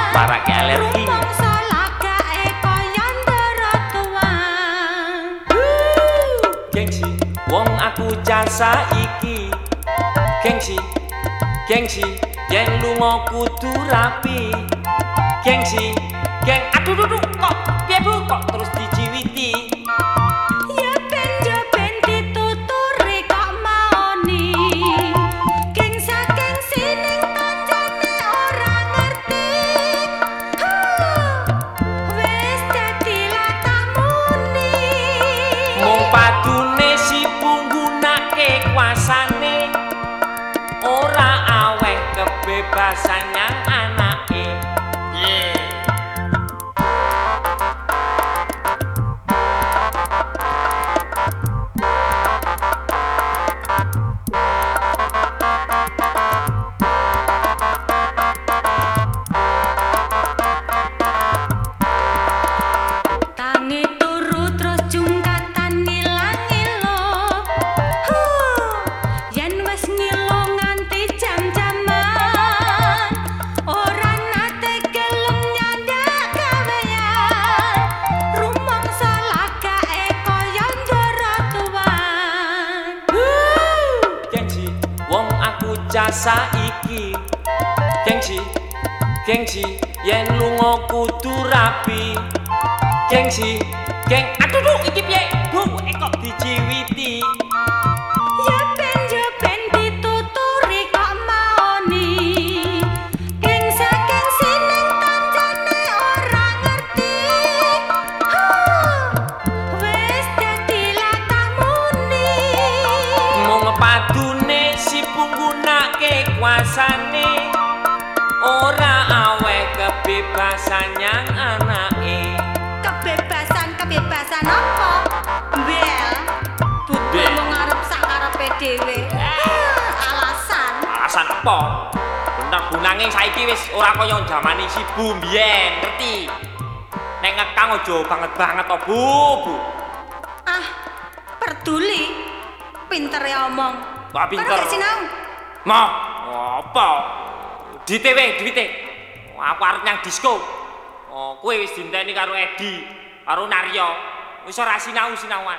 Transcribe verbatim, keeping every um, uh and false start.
Parake alergi. Rumangsa lagake kaya ndara tuwang. Gengsi, wong aku jasa iki. Gengsi, gengsi, yen lunga kudu rapi. Gengsi, geng aduh duh kok piye Bu kok terus dijiwiti. Ya ben yo ben dituturi kok maoni. Geng saking sining kancane ora ngerti. Wis dadi latamuni. Mung padune si punggunake kuasane. Ora aweh kebebasan yang anake. Yeah. Tangi turu terus jungkatan ngilang-ilo. Huh, yen wis ngilo nganti jam-jaman. Ora nate gelem nyandak gawean. Rumangsa lagake kaya ndara tuwan. Gengsi, wong aku jasa iki. Gengsi, gengsi, yen lunga kudu rapi. Gengsi, geng aduh duh iki piye? Bu, eh kok dijiwiti. Ya ben yo ben dituturi kok maoni. Geng saking sining kancane ora ngerti. Wis dadi latamuni. Mung padune si punggunake kuasane. Ora aweh kebebasan yang anake. Kebebasan kebebasan apa? Bel. Budal Bel. mau ngarep sak karepe dhewe. Alasan. Alasan apa? Bener gunange saiki wis ora kaya jamane si Bu mbiyen, ngerti? Nek ngekang aja banget-banget to, Bu, Bu. Ah, peduli. Pintere omong. Kok pinter? Kan gak sinau. Mau apa? Dite we, duwite. Aku arep nyang disko. Oh, kowe wis dinteni karo Edi, karo Naryo. Wis ora sinau-sinauan.